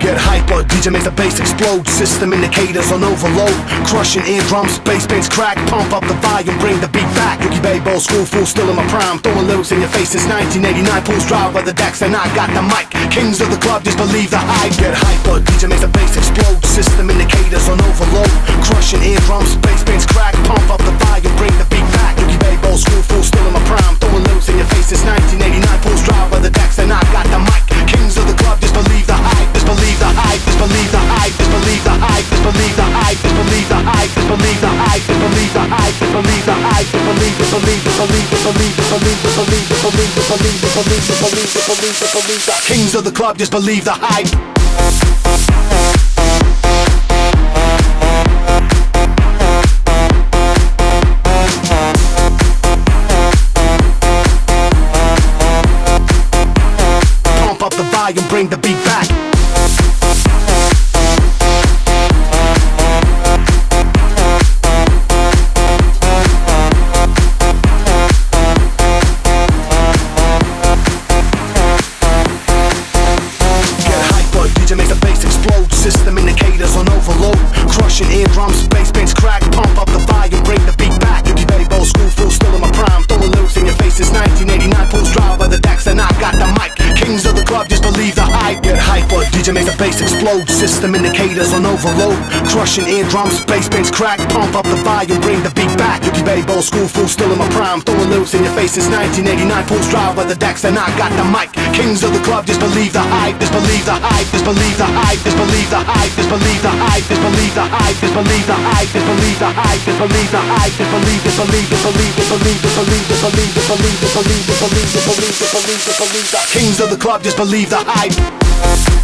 Get hyper, DJ makes the bass explode. System indicators on overload. Crushing eardrums, bass bands crack. Pump up the volume, bring the beat back. Yuki Babe, old school fool, still in my prime. Throwing lyrics in your face since 1989. Pulls drive by the decks and I got the mic. Kings of the club, just believe the hype. Get hyper, DJ makes the bass explode. System indicators on overload. Crushing eardrums, bass bands crack. Pump up the volume, bring the beat back. Yuki Babe, old school fool, still in my prime. Throwing lyrics in your face since 1989. Pulls drive by the decks and I got the mic. Kings of the club, just believe the hype. Just believe the hype. Just believe the hype. Just believe the hype. Just believe the hype. Just believe the hype. Just believe the hype. Just believe the hype. Just believe the hype. Just believe. Just believe. Just believe. Just believe. Just believe. Just believe. Just believe. Just believe. Just believe. Just believe. Just believe. Just believe the Kings of the club, just believe the hype. Pump up the volume, bring the beat back. System indicators on overload. Crushing eardrums, bass bands crack. Pump up the volume, bring the beat back. Yuki Babe, old school fool, still in my prime. Throwing lyrics in your face since 1989. Pulls drive by the decks and I got the mic. Kings of the club, just believe the hype. Get hyper, DJ makes the bass explode. System indicators on overload. Crushing eardrums, bass bands crack. Pump up the volume, bring the beat back. Yuki Babe, old school fool, still in my prime. Throwing lyrics in your face since 1989. Pulls drive by the decks and I got the mic. Kings of the club, just believe the hype. Just believe the hype. Just believe the hype. Just believe the hype. Just believe the hype. Just believe the hype. Just believe the hype. Just believe the hype. Just believe the hype. Just believe. Just believe. Just believe. Just believe. Just believe. Just believe. Just believe. Just believe. Just believe. Just believe. Just believe. Just believe. Just believe the Kings of the club, just believe the hype.